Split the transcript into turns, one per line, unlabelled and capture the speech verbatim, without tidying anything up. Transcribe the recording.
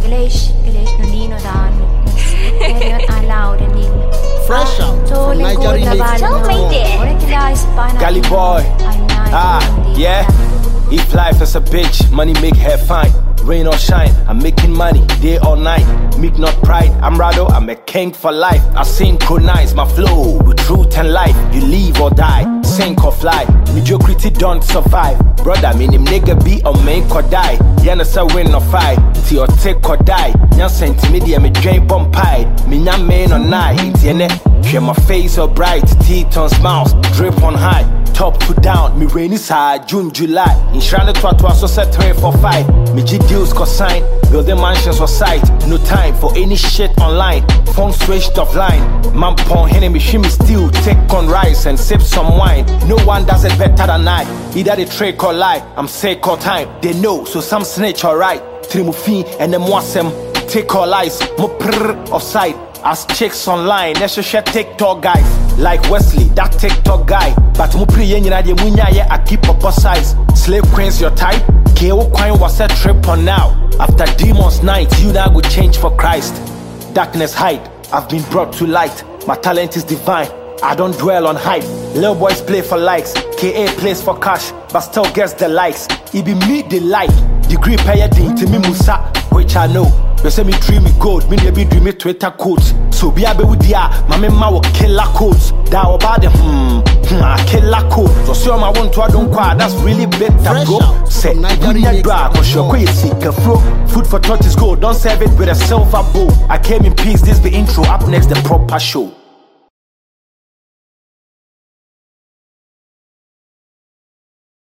Gleish, gleish no nino dano. Period allowed and in.
Fresh out from Nigeria.
Tell me there.
Gully boy. Ah, yeah. If life is a bitch, money make her fine. Rain or shine, I'm making money day or night. Meek not pride, I'm Rado, I'm a king for life. I synchronize my flow with truth and life. You live or die, sink or fly. Mediocrity don't survive. Brother, me him nigga be or make or die. Yana say win or fight, till or take or die. Nyan sent media me drain bomb pie. Me nyan main or night, yene. Share my face or bright, teeth on smiles, drip on high. Top to down, me rainy side, June, July. In Shrine to a so set three for five. Me G deals cause sign, building mansions or site. No time for any shit online. Phone switched offline. Man pon henny me shimmy still. Take on rice and sip some wine. No one does it better than I. Either they trick or lie, I'm sick or time. They know, so some snitch alright. Trimufin and them wasem. Take all lies, mo prrr offside. As chicks online, let's share TikTok guys. Like Wesley, that TikTok guy. But mo pre yen yina de munya ye I keep up size. Slave queens your type. K O coin was a trip on now. After demons night, you now go change for Christ. Darkness hide, I've been brought to light. My talent is divine, I don't dwell on hype. Little boys play for likes, K A plays for cash, but still gets the likes. It be me they like, degree payer ding to me musa, which I know. You say me dream me gold, me never dream me Twitter quotes. So be a be with ya, my mama will kill la quotes. That about the hmm, hmm, I kill la quote. So see my one to I don't quite, that's really better bro. Say, Nigeria drag, cause you're quite sick of flow. Food for thought is gold, don't serve it with a silver bowl. I came in peace, this be intro, up next the proper show.